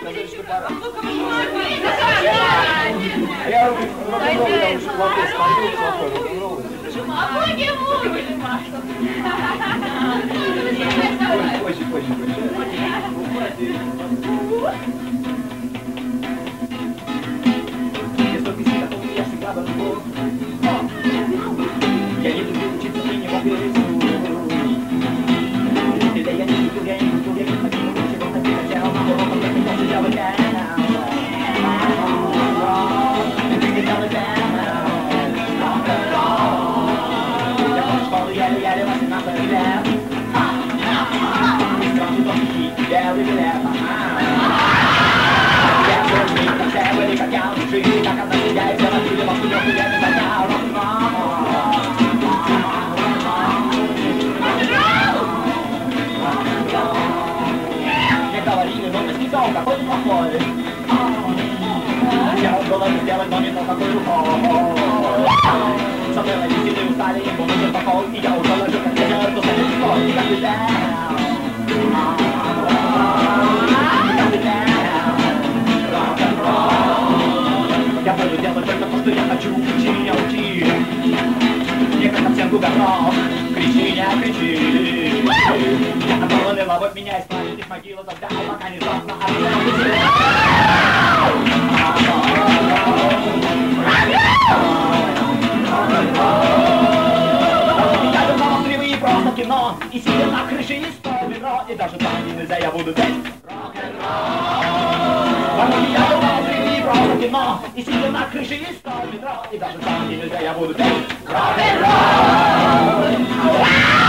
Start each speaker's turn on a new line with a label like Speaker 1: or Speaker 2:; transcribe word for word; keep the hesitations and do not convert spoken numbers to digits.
Speaker 1: сказали, что пора. Я рок-н-ролл, я уже хватаю, смотрю, хватаю рок-н-ролл. Позже, позже, позже. Если ты всегда помнишь, я всегда был любовь. Я не люблю учиться, ты не мог перестать. Ты я не люблю, я не люблю, я не хочу, чего хотел, хотел, но потом я не хочу делать это. Ты делай это. Я после школы еле-еле восемнадцать лет. Странный тонкий, белый билет. Я все как все были, как я в жизни, как одна семья, и все носили во всю я не занял. Мне говорили, но ты снизал, какой ты плохой. Я в голове сделать, но не знал, какой рукой. Со мной родители устали, им был нужен покой, и я уже ложу, как ветер, то станет тепло, и как ты down. Я буду делать только то, что я хочу, кричи, не учи. Мне как совсем гугорнов, кричи, не кричи. Я отдала ловок меня из памятных могил, тогда пока не сдохну, а я думала, кривые просто кино, и сидя на крыше и спал ведро, и даже там не нельзя, я буду петь рок-н-ролл. Я думала, кривые просто кино, и сидя на крыше и спал ведро, и даже там не нельзя, я буду петь рок-н-ролл.